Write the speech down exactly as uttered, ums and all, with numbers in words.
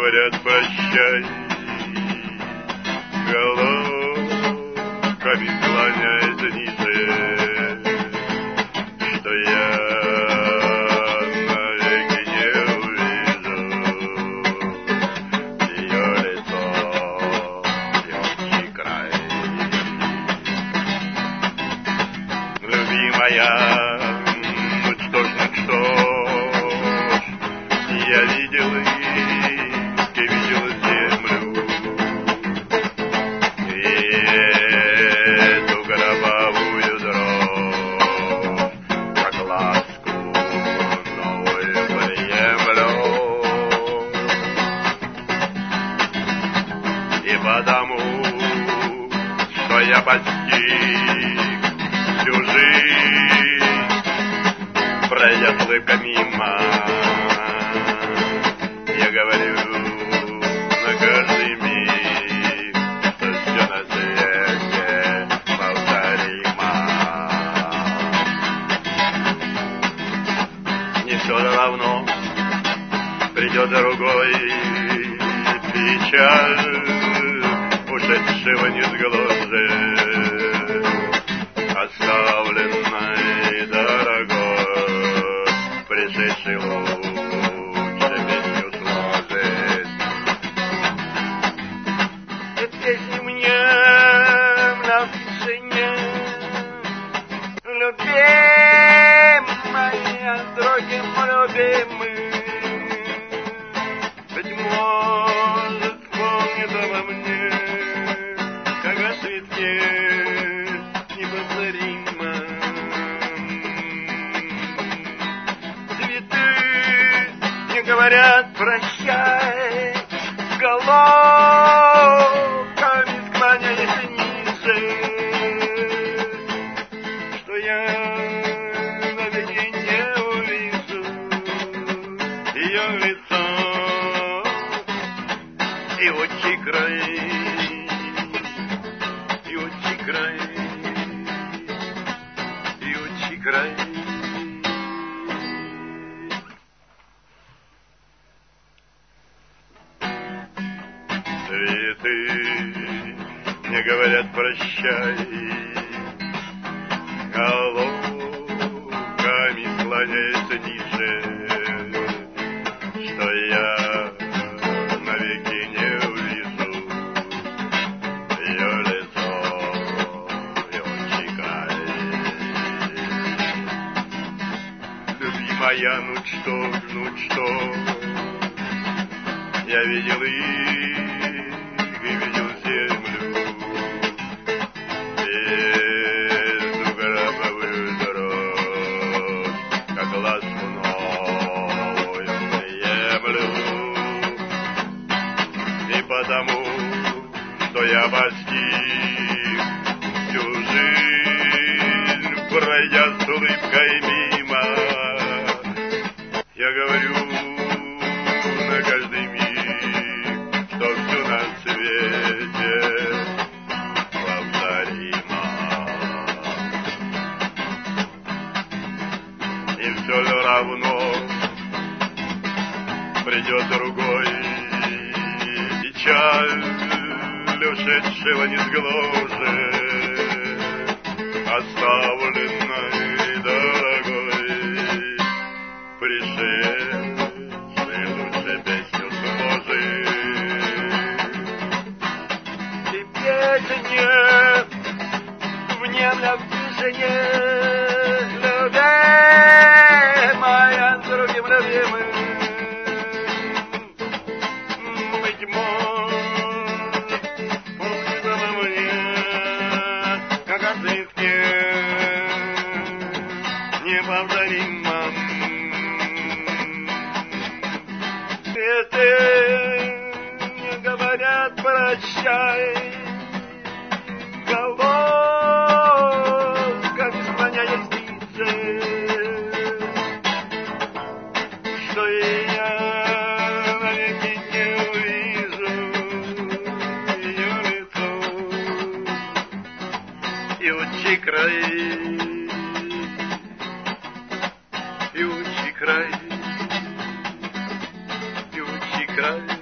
говорят прощай, головками склоняясь ниже, что я навеки не увижу ее лицо, девичий край. Любимая, ну что ж, ну что ж, я видел их, и видел землю, и эту гробовую дрожь, как ласку новую приемлю. И потому, что я постиг всю жизнь, пройдя с улыбкой мимо, я говорю на каждый миг, что все на свете повторимо. Не все равно, придет другой, печаль ушедшего не сгложит, оставленной дорогой, пришедший лучше песню сложит. Эта песня мне на тишине, любимая, с другим любимым, быть может, вспомнит обо мне, как о цветке неповторимо. Цветы не говорят прощай, головками склоняясь ниже, что я навеки не увижу ее лицо и очи край, и очи край, и очи край. Цветы не говорят прощай, головками склоняясь ниже, что я навеки не увижу ее лицо и очи край. Любимая, ну что, ну что, я видел их и видел землю, и эту гробовую дрожь, как ласку новую приемлю. И потому, что я постиг всю жизнь, пройдя с улыбкой мимо, я говорю на каждый миг, что все на свете повторимо. И все равно придет другой, печаль ушедшего не сгложит, оставленной дорогой, пришедший лучше песню сложит. И песня внемля в тишине, любимая, с другим любимым, быть может, помнит обо мне, как о цветке неповторимом. Цветы не говорят прощай, головками склоняясь ниже, что я навеки не увижу ее лицо и очи край, и очи край, и очи край.